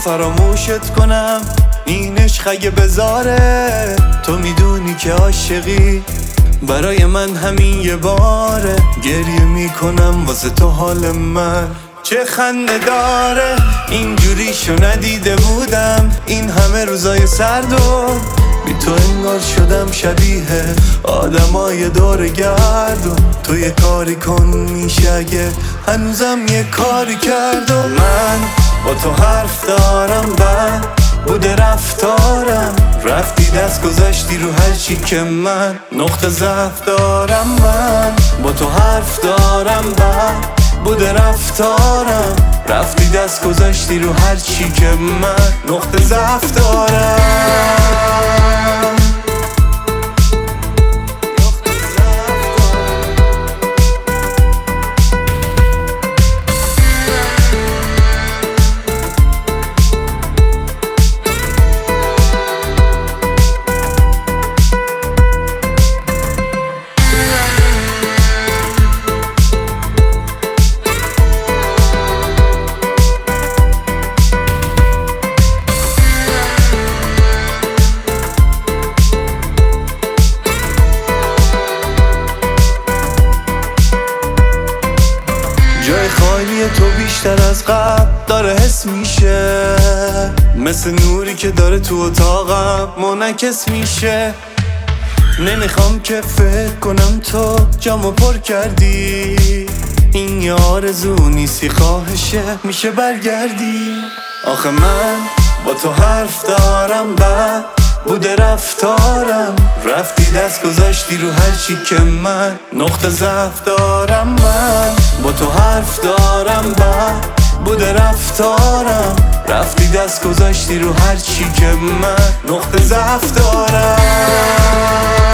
فراموشت کنم این عشق اگه بذاره. تو میدونی که عاشقی برای من همین یه باره. گریه میکنم واسه تو حال من چه خنده داره. اینجوریشو ندیده بودم این همه روزای سرد و بی تو انگار شدم شبیه آدمای دور گردون. تو یه کاری کن میشه اگه هنوزم یه کاری کرد. و من با تو حرف دارم بعد بوده رفتارم. رفتی دست گذاشتی رو هر چی که من نقطه ضعف دارم. من با تو حرف دارم بعد بوده رفتارم. رفتی دست گذاشتی رو هر چی که من نقطه ضعف دارم. جای خالی تو بیشتر از قبل داره حس میشه، مثل نوری که داره تو اتاقم منعکس میشه. نمیخوام که فکر کنم تو جامو پر کردی. این یه آرزو نیستی خواهشه میشه برگردی. آخه من با تو حرف دارم بعد بوده رفتارم. رفتی دست گذاشتی رو هر چی که من نقطه ضعف دارم. من با تو حرف دارم بعد بوده رفتارم. رفتی دست گذاشتی رو هر چی که من نقطه ضعف دارم.